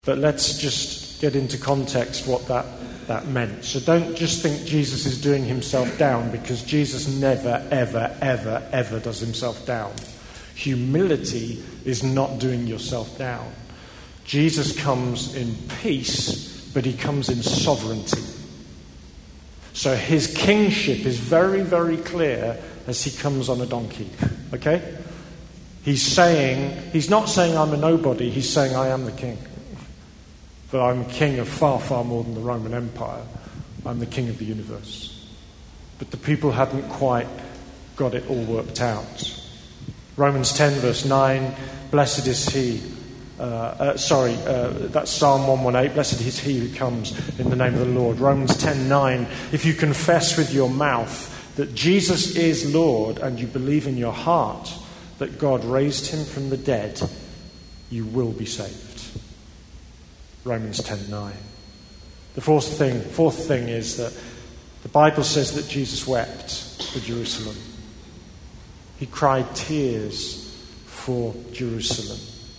But let's just get into context what that meant. So don't just think Jesus is doing himself down, because Jesus never, ever, ever, ever does himself down. Humility is not doing yourself down. Jesus comes in peace, but he comes in sovereignty. So his kingship is very, very clear as he comes on a donkey. Okay? He's not saying I'm a nobody, he's saying I am the king. But I'm king of far, far more than the Roman Empire. I'm the king of the universe. But the people hadn't quite got it all worked out. Romans 10 verse 9, blessed is he. That's Psalm 118. Blessed is he who comes in the name of the Lord. Romans 10:9. If you confess with your mouth that Jesus is Lord and you believe in your heart that God raised him from the dead, you will be saved. Romans 10:9. The fourth thing is that the Bible says that Jesus wept for Jerusalem. He cried tears for Jerusalem.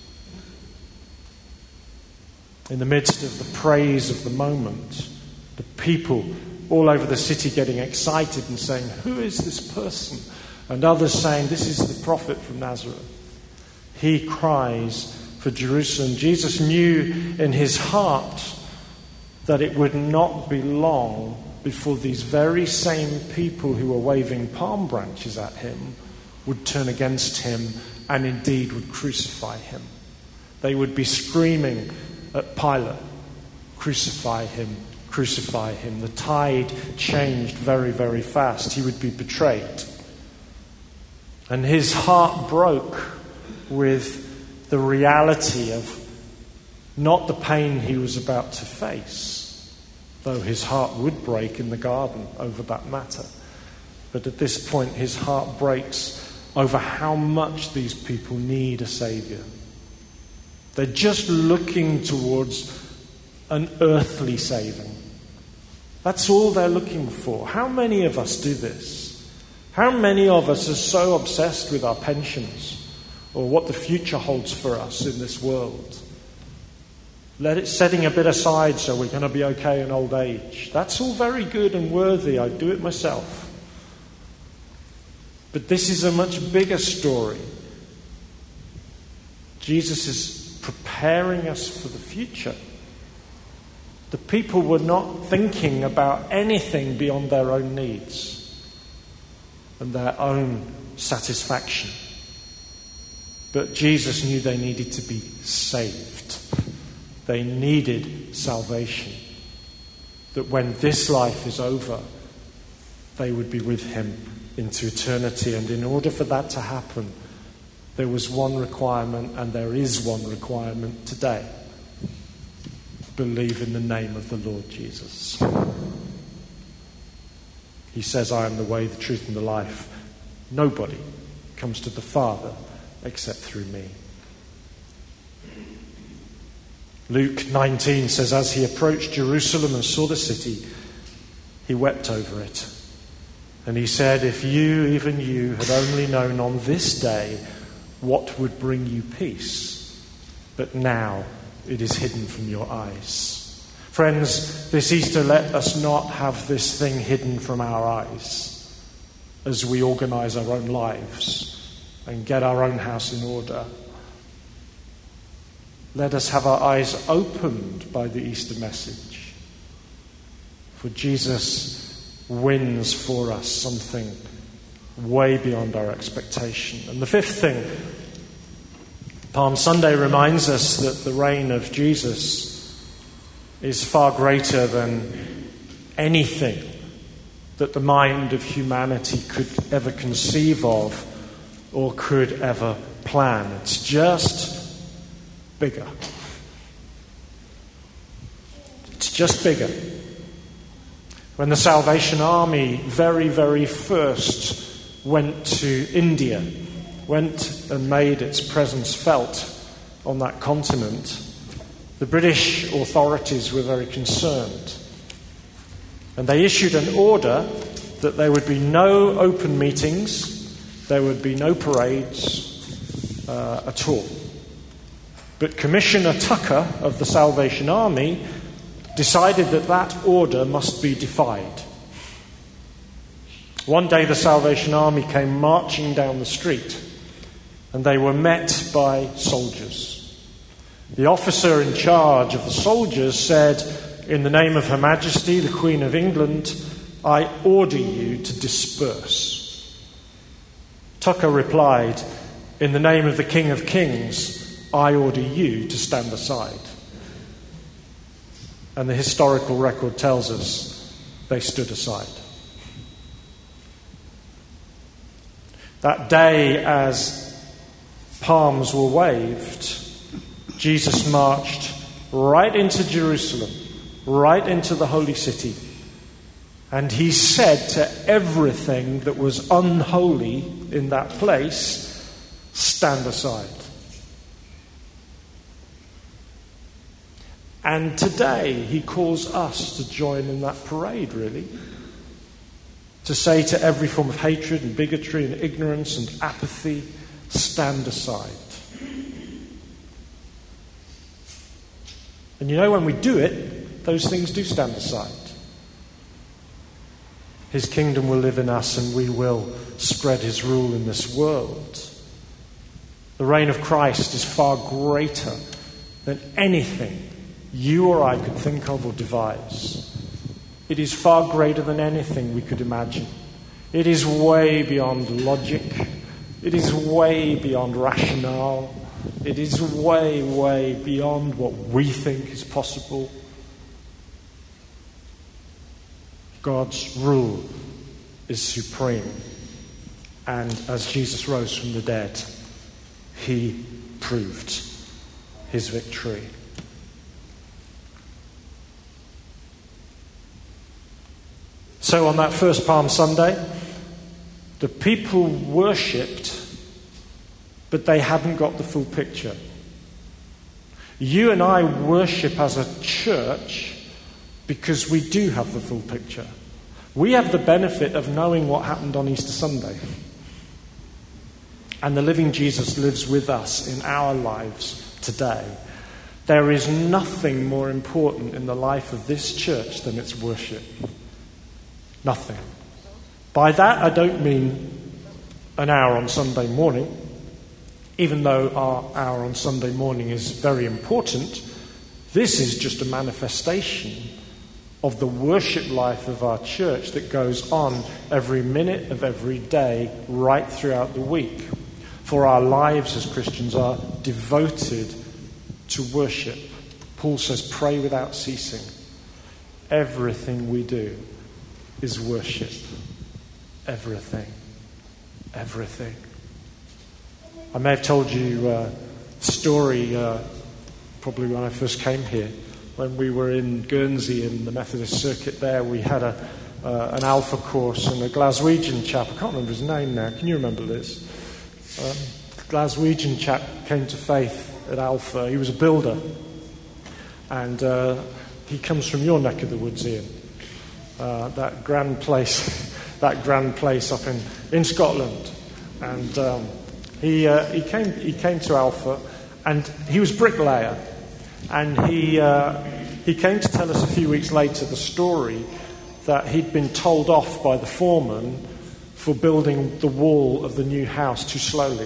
In the midst of the praise of the moment, the people all over the city getting excited and saying, who is this person? And others saying, this is the prophet from Nazareth. He cries for Jerusalem. Jesus knew in his heart that it would not be long before these very same people who were waving palm branches at him would turn against him and indeed would crucify him. They would be screaming at Pilate, crucify him, crucify him. The tide changed very, very fast. He would be betrayed. And his heart broke with the reality of not the pain he was about to face, though his heart would break in the garden over that matter. But at this point, his heart breaks over how much these people need a saviour. They're just looking towards an earthly saving. That's all they're looking for. How many of us do this? How many of us are so obsessed with our pensions or what the future holds for us in this world? Setting a bit aside so we're going to be okay in old age. That's all very good and worthy. I do it myself. But this is a much bigger story. Jesus is preparing us for the future. The people were not thinking about anything beyond their own needs and their own satisfaction. But Jesus knew they needed to be saved. They needed salvation. That when this life is over, they would be with him into eternity. And in order for that to happen, there was one requirement, and there is one requirement today. Believe in the name of the Lord Jesus. He says, I am the way, the truth, and the life. Nobody comes to the Father except through me. Luke 19 says, as he approached Jerusalem and saw the city, he wept over it. And he said, if you, even you, had only known on this day what would bring you peace, but now it is hidden from your eyes. Friends, this Easter, let us not have this thing hidden from our eyes as we organise our own lives and get our own house in order. Let us have our eyes opened by the Easter message. For Jesus wins for us something way beyond our expectation. And the fifth thing, Palm Sunday reminds us that the reign of Jesus is far greater than anything that the mind of humanity could ever conceive of or could ever plan. It's just bigger. It's just bigger. When the Salvation Army very, very first went to India, went and made its presence felt on that continent, the British authorities were very concerned. And they issued an order that there would be no open meetings, there would be no parades at all. But Commissioner Tucker of the Salvation Army decided that that order must be defied. One day the Salvation Army came marching down the street, and they were met by soldiers. The officer in charge of the soldiers said, "In the name of Her Majesty, the Queen of England, I order you to disperse." Tucker replied, "In the name of the King of Kings, I order you to stand aside." And the historical record tells us they stood aside. That day, as palms were waved, Jesus marched right into Jerusalem, right into the holy city. And he said to everything that was unholy in that place, "Stand aside." And today he calls us to join in that parade, really. To say to every form of hatred and bigotry and ignorance and apathy, "Stand aside." And you know, when we do it, those things do stand aside. His kingdom will live in us, and we will spread his rule in this world. The reign of Christ is far greater than anything you or I could think of or devise. It is far greater than anything we could imagine. It is way beyond logic. It is way beyond rationale. It is way, way beyond what we think is possible. God's rule is supreme. And as Jesus rose from the dead, he proved his victory. So on that first Palm Sunday, the people worshipped, but they hadn't got the full picture. You and I worship as a church because we do have the full picture. We have the benefit of knowing what happened on Easter Sunday. And the living Jesus lives with us in our lives today. There is nothing more important in the life of this church than its worship. Nothing. By that, I don't mean an hour on Sunday morning, even though our hour on Sunday morning is very important. This is just a manifestation of the worship life of our church that goes on every minute of every day, right throughout the week. For our lives as Christians are devoted to worship. Paul says, "Pray without ceasing." Everything we do is worship. Everything. Everything. I may have told you a story probably when I first came here. When we were in Guernsey in the Methodist circuit there, we had an Alpha course, and a Glaswegian chap, I can't remember his name now, can you remember Liz? Glaswegian chap came to faith at Alpha. He was a builder, and he comes from your neck of the woods, Ian. That grand place up in Scotland, and he came to Alpha, and he was bricklayer, and he came to tell us a few weeks later the story that he'd been told off by the foreman for building the wall of the new house too slowly,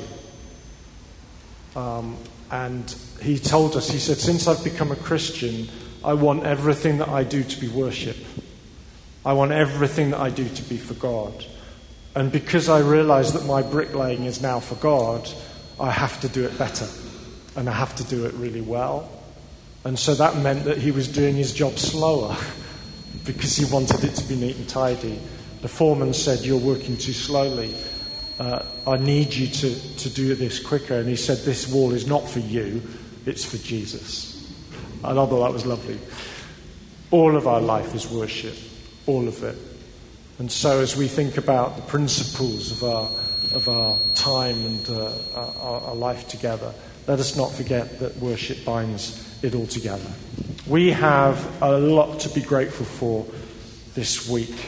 and he told us, he said, "Since I've become a Christian, I want everything that I do to be worship. I want everything that I do to be for God. And because I realise that my bricklaying is now for God, I have to do it better. And I have to do it really well." And so that meant that he was doing his job slower because he wanted it to be neat and tidy. The foreman said, "You're working too slowly. I need you to do this quicker." And he said, "This wall is not for you, it's for Jesus." I thought that was lovely. All of our life is worship. All of it. And so as we think about the principles of our time and our life together, let us not forget that worship binds it all together. We have a lot to be grateful for this week.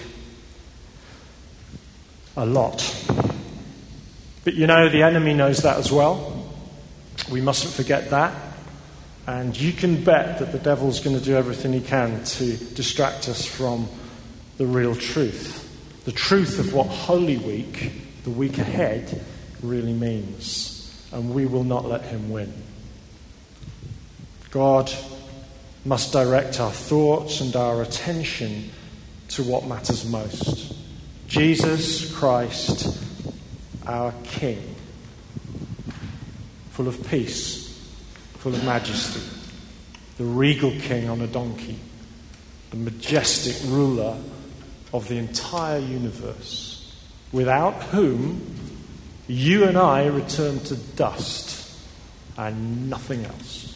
A lot. But you know, the enemy knows that as well. We mustn't forget that. And you can bet that the devil's going to do everything he can to distract us from the real truth. The truth of what Holy Week, the week ahead, really means. And we will not let him win. God must direct our thoughts and our attention to what matters most. Jesus Christ, our King, full of peace, full of majesty, the regal king on a donkey, the majestic ruler of the entire universe, without whom you and I return to dust and nothing else.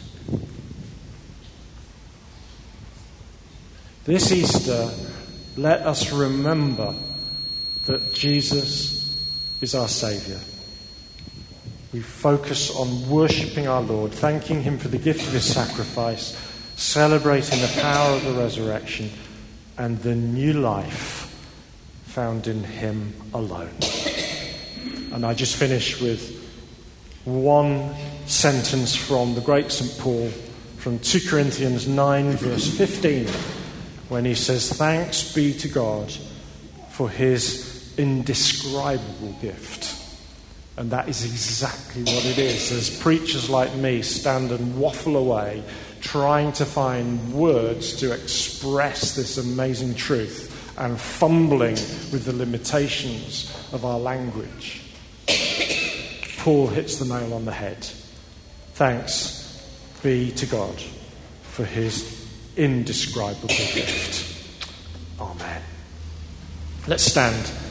This Easter, let us remember that Jesus is our Saviour. We focus on worshipping our Lord, thanking him for the gift of his sacrifice, celebrating the power of the resurrection and the new life found in him alone. And I just finish with one sentence from the great St. Paul from 2 Corinthians 9 verse 15, when he says, "Thanks be to God for his indescribable gift." And that is exactly what it is. As preachers like me stand and waffle away, trying to find words to express this amazing truth and fumbling with the limitations of our language, Paul hits the nail on the head. Thanks be to God for his indescribable gift. Amen. Let's stand.